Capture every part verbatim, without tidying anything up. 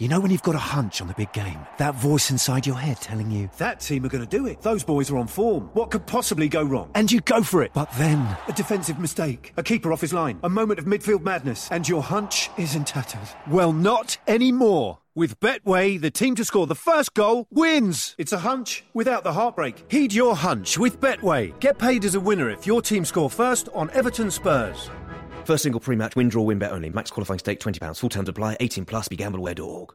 You know when you've got a hunch on the big game? That voice inside your head telling you, that team are going to do it. Those boys are on form. What could possibly go wrong? And you go for it. But then... a defensive mistake. A keeper off his line. A moment of midfield madness. And your hunch is in tatters. Well, not anymore. With Betway, the team to score the first goal wins. It's a hunch without the heartbreak. Heed your hunch with Betway. Get paid as a winner if your team score first on Everton Spurs. First single pre-match, win, draw, win, bet only. Max qualifying stake, twenty pounds. Full terms apply. eighteen plus. Be gamble aware dot org.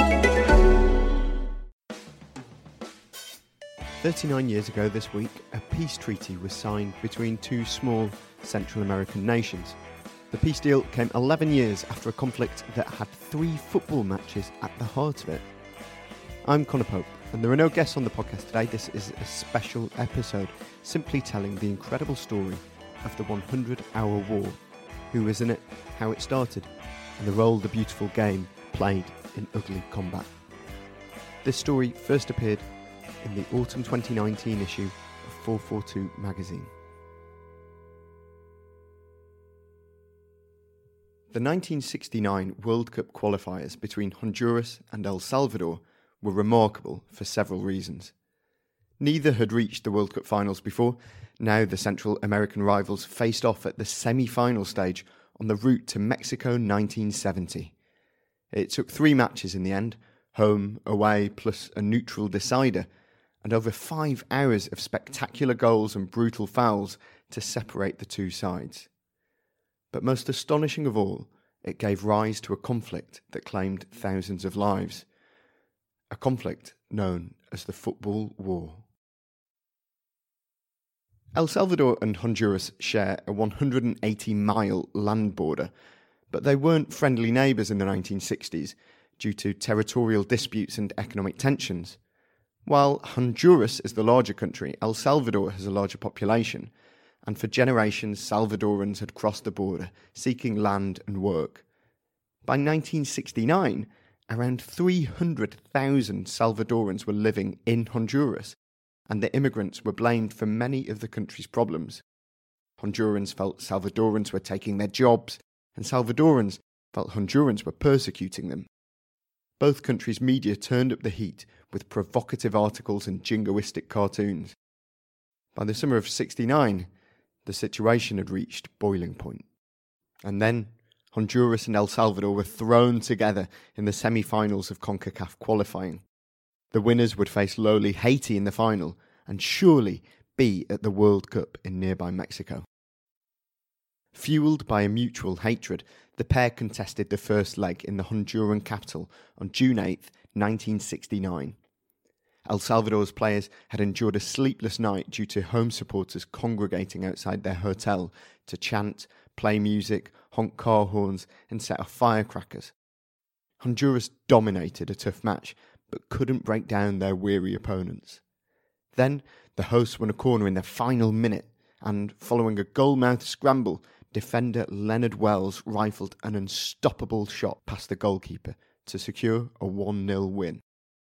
thirty-nine years ago this week, a peace treaty was signed between two small Central American nations. The peace deal came eleven years after a conflict that had three football matches at the heart of it. I'm Conor Pope, and there are no guests on the podcast today. This is a special episode, simply telling the incredible story of the hundred hour War, who was in it, how it started, and the role the beautiful game played in ugly combat. This story first appeared in the autumn twenty nineteen issue of four forty-two magazine. The nineteen sixty-nine World Cup qualifiers between Honduras and El Salvador were remarkable for several reasons. Neither had reached the World Cup finals before. Now the Central American rivals faced off at the semi-final stage on the route to Mexico nineteen seventy. It took three matches in the end, home, away, plus a neutral decider, and over five hours of spectacular goals and brutal fouls to separate the two sides. But most astonishing of all, it gave rise to a conflict that claimed thousands of lives. A conflict known as the Football War. El Salvador and Honduras share a one hundred eighty mile land border, but they weren't friendly neighbours in the nineteen sixties due to territorial disputes and economic tensions. While Honduras is the larger country, El Salvador has a larger population, and for generations Salvadorans had crossed the border seeking land and work. By nineteen sixty-nine, around three hundred thousand Salvadorans were living in Honduras, and the immigrants were blamed for many of the country's problems. Hondurans felt Salvadorans were taking their jobs, and Salvadorans felt Hondurans were persecuting them. Both countries' media turned up the heat with provocative articles and jingoistic cartoons. By the summer of sixty-nine, the situation had reached boiling point. And then, Honduras and El Salvador were thrown together in the semi-finals of CONCACAF qualifying. The winners would face lowly Haiti in the final and surely be at the World Cup in nearby Mexico. Fueled by a mutual hatred, the pair contested the first leg in the Honduran capital on June eighth, nineteen sixty-nine. El Salvador's players had endured a sleepless night due to home supporters congregating outside their hotel to chant, play music, honk car horns and set off firecrackers. Honduras dominated a tough match, but couldn't break down their weary opponents. Then, the hosts won a corner in the final minute, and following a goal-mouth scramble, defender Leonard Wells rifled an unstoppable shot past the goalkeeper to secure a one nil win.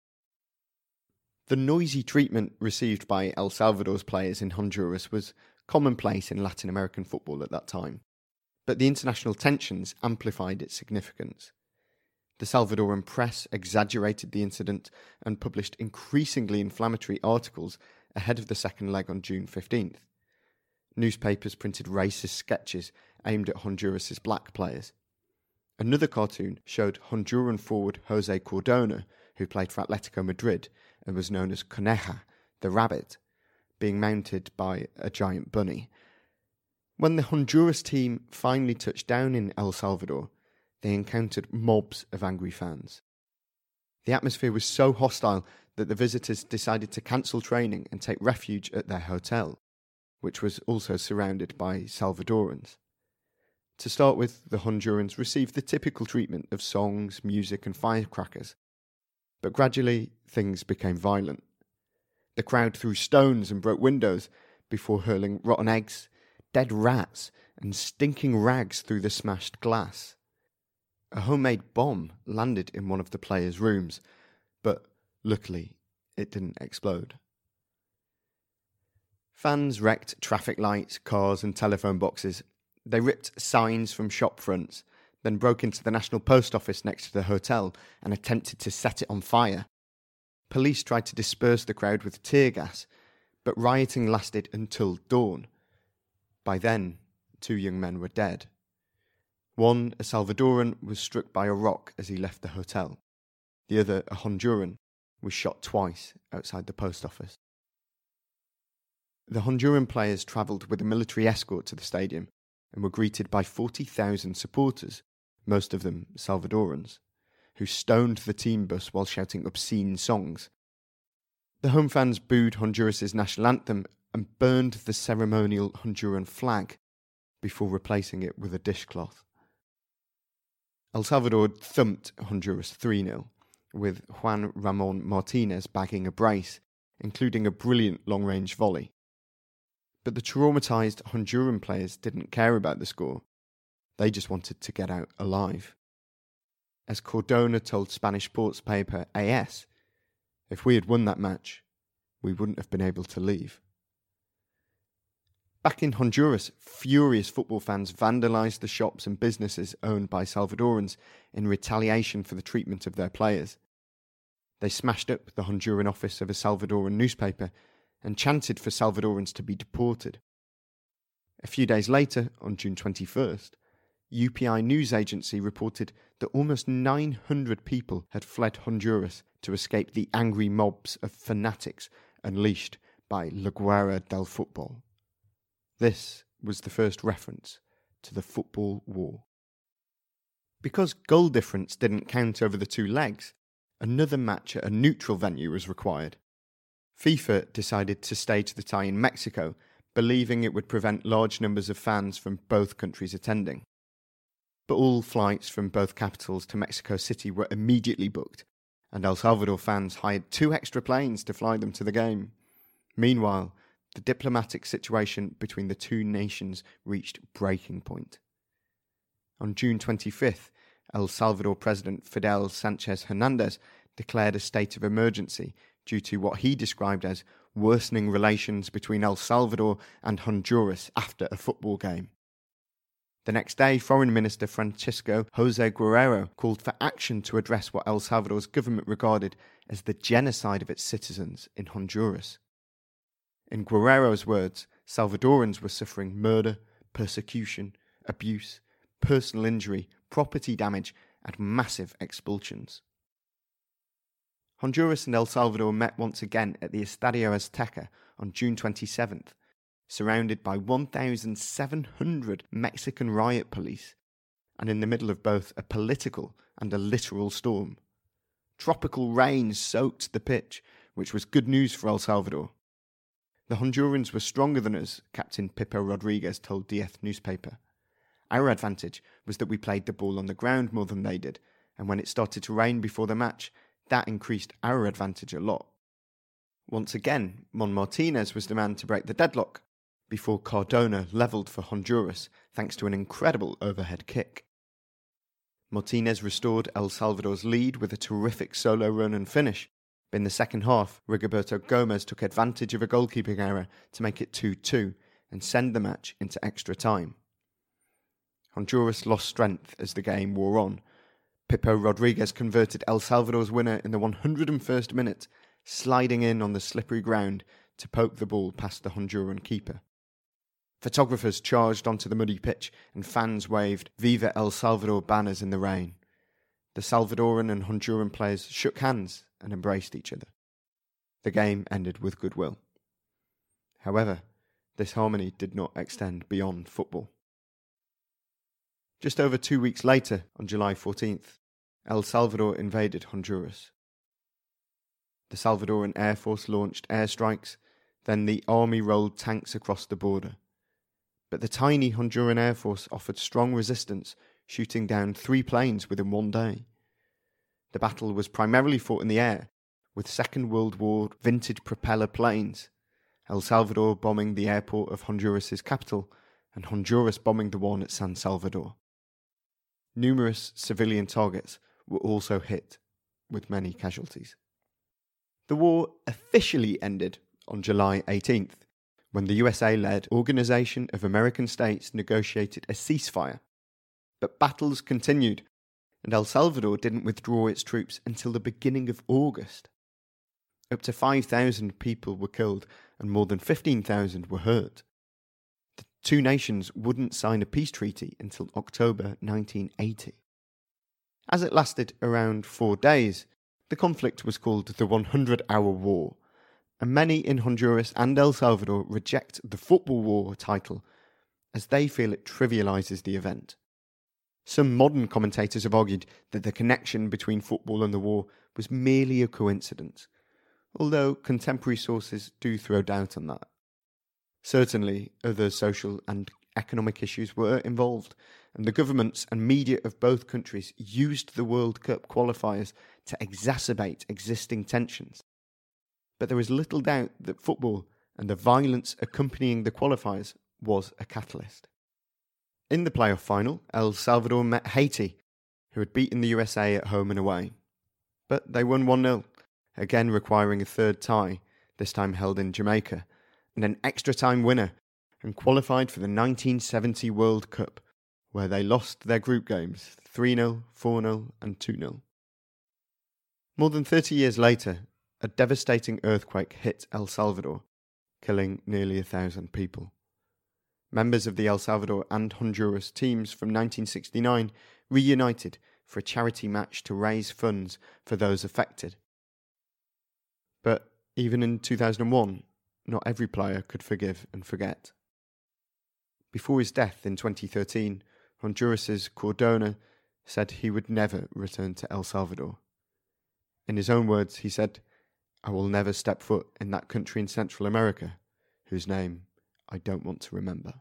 The noisy treatment received by El Salvador's players in Honduras was commonplace in Latin American football at that time, but the international tensions amplified its significance. The Salvadoran press exaggerated the incident and published increasingly inflammatory articles ahead of the second leg on June fifteenth. Newspapers printed racist sketches aimed at Honduras' black players. Another cartoon showed Honduran forward Jose Cordona, who played for Atletico Madrid and was known as Coneja, the rabbit, being mounted by a giant bunny. When the Honduras team finally touched down in El Salvador, they encountered mobs of angry fans. The atmosphere was so hostile that the visitors decided to cancel training and take refuge at their hotel, which was also surrounded by Salvadorans. To start with, the Hondurans received the typical treatment of songs, music and firecrackers. But gradually, things became violent. The crowd threw stones and broke windows before hurling rotten eggs, dead rats and stinking rags through the smashed glass. A homemade bomb landed in one of the players' rooms, but luckily it didn't explode. Fans wrecked traffic lights, cars and telephone boxes. They ripped signs from shop fronts, then broke into the National Post Office next to the hotel and attempted to set it on fire. Police tried to disperse the crowd with tear gas, but rioting lasted until dawn. By then, two young men were dead. One, a Salvadoran, was struck by a rock as he left the hotel. The other, a Honduran, was shot twice outside the post office. The Honduran players travelled with a military escort to the stadium and were greeted by forty thousand supporters, most of them Salvadorans, who stoned the team bus while shouting obscene songs. The home fans booed Honduras' national anthem and burned the ceremonial Honduran flag before replacing it with a dishcloth. El Salvador thumped Honduras three nil, with Juan Ramon Martinez bagging a brace, including a brilliant long-range volley. But the traumatised Honduran players didn't care about the score. They just wanted to get out alive. As Cardona told Spanish sports paper A S, if we had won that match, we wouldn't have been able to leave. Back in Honduras, furious football fans vandalised the shops and businesses owned by Salvadorans in retaliation for the treatment of their players. They smashed up the Honduran office of a Salvadoran newspaper and chanted for Salvadorans to be deported. A few days later, on June twenty-first, U P I News Agency reported that almost nine hundred people had fled Honduras to escape the angry mobs of fanatics unleashed by La Guerra del Football. This was the first reference to the football war. Because goal difference didn't count over the two legs, another match at a neutral venue was required. FIFA decided to stage the tie in Mexico, believing it would prevent large numbers of fans from both countries attending. But all flights from both capitals to Mexico City were immediately booked, and El Salvador fans hired two extra planes to fly them to the game. Meanwhile, the diplomatic situation between the two nations reached breaking point. On June twenty-fifth, El Salvador President Fidel Sanchez Hernandez declared a state of emergency due to what he described as worsening relations between El Salvador and Honduras after a football game. The next day, Foreign Minister Francisco Jose Guerrero called for action to address what El Salvador's government regarded as the genocide of its citizens in Honduras. In Guerrero's words, Salvadorans were suffering murder, persecution, abuse, personal injury, property damage, and massive expulsions. Honduras and El Salvador met once again at the Estadio Azteca on June twenty-seventh, surrounded by one thousand seven hundred Mexican riot police, and in the middle of both a political and a literal storm. Tropical rain soaked the pitch, which was good news for El Salvador. The Hondurans were stronger than us, Captain Pipo Rodriguez told D F newspaper. Our advantage was that we played the ball on the ground more than they did, and when it started to rain before the match, that increased our advantage a lot. Once again, Mon Martinez was the man to break the deadlock, before Cardona levelled for Honduras thanks to an incredible overhead kick. Martinez restored El Salvador's lead with a terrific solo run and finish. In the second half, Rigoberto Gomez took advantage of a goalkeeping error to make it two two and send the match into extra time. Honduras lost strength as the game wore on. Pipo Rodriguez converted El Salvador's winner in the one hundred first minute, sliding in on the slippery ground to poke the ball past the Honduran keeper. Photographers charged onto the muddy pitch and fans waved Viva El Salvador banners in the rain. The Salvadoran and Honduran players shook hands and embraced each other. The game ended with goodwill. However, this harmony did not extend beyond football. Just over two weeks later, on July fourteenth, El Salvador invaded Honduras. The Salvadoran Air Force launched airstrikes, then the army rolled tanks across the border. But the tiny Honduran Air Force offered strong resistance, shooting down three planes within one day. The battle was primarily fought in the air, with Second World War vintage propeller planes, El Salvador bombing the airport of Honduras' capital, and Honduras bombing the one at San Salvador. Numerous civilian targets were also hit, with many casualties. The war officially ended on July eighteenth, when the U S A-led Organization of American States negotiated a ceasefire. But battles continued, and El Salvador didn't withdraw its troops until the beginning of August. Up to five thousand people were killed and more than fifteen thousand were hurt. The two nations wouldn't sign a peace treaty until October nineteen eighty. As it lasted around four days, the conflict was called the hundred-hour War, and many in Honduras and El Salvador reject the football war title as they feel it trivialises the event. Some modern commentators have argued that the connection between football and the war was merely a coincidence, although contemporary sources do throw doubt on that. Certainly, other social and economic issues were involved, and the governments and media of both countries used the World Cup qualifiers to exacerbate existing tensions. But there is little doubt that football and the violence accompanying the qualifiers was a catalyst. In the playoff final, El Salvador met Haiti, who had beaten the U S A at home and away. But they won one nil, again requiring a third tie, this time held in Jamaica, and an extra-time winner, and qualified for the nineteen seventy World Cup, where they lost their group games three nil, four nil and two nil. More than thirty years later, a devastating earthquake hit El Salvador, killing nearly a thousand people. Members of the El Salvador and Honduras teams from nineteen sixty-nine reunited for a charity match to raise funds for those affected. But even in two thousand one, not every player could forgive and forget. Before his death in twenty thirteen, Honduras's Cardona said he would never return to El Salvador. In his own words, he said, "I will never step foot in that country in Central America, whose name I don't want to remember."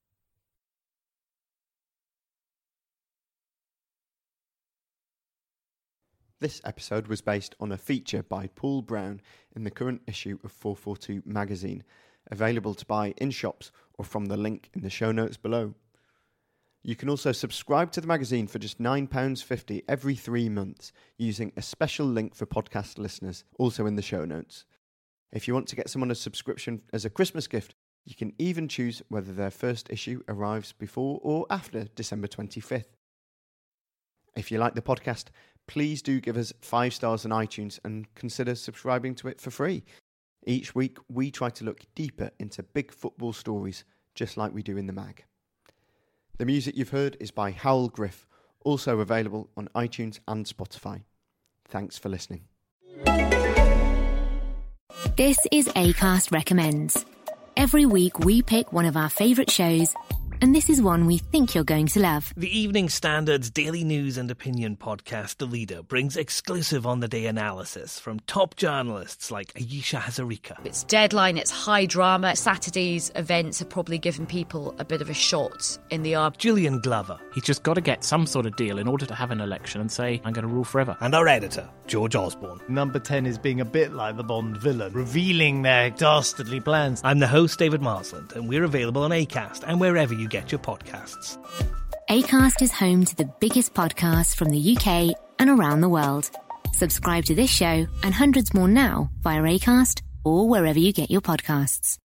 This episode was based on a feature by Paul Brown in the current issue of four forty-two magazine, available to buy in shops or from the link in the show notes below. You can also subscribe to the magazine for just nine pounds fifty every three months using a special link for podcast listeners, also in the show notes. If you want to get someone a subscription as a Christmas gift, you can even choose whether their first issue arrives before or after December twenty-fifth. If you like the podcast, please do give us five stars on iTunes and consider subscribing to it for free. Each week, we try to look deeper into big football stories, just like we do in the mag. The music you've heard is by Howell Griff, also available on iTunes and Spotify. Thanks for listening. This is Acast Recommends. Every week we pick one of our favourite shows, and this is one we think you're going to love. The Evening Standard's daily news and opinion podcast, The Leader, brings exclusive on-the-day analysis from top journalists like Ayesha Hazarika. It's deadline, it's high drama. Saturday's events have probably given people a bit of a shot in the arm. Julian Glover. He's just got to get some sort of deal in order to have an election and say, I'm going to rule forever. And our editor, George Osborne. Number ten is being a bit like the Bond villain, revealing their dastardly plans. I'm the host, David Marsland, and we're available on Acast and wherever you get your podcasts. Acast is home to the biggest podcasts from the U K and around the world. Subscribe to this show and hundreds more now via Acast or wherever you get your podcasts.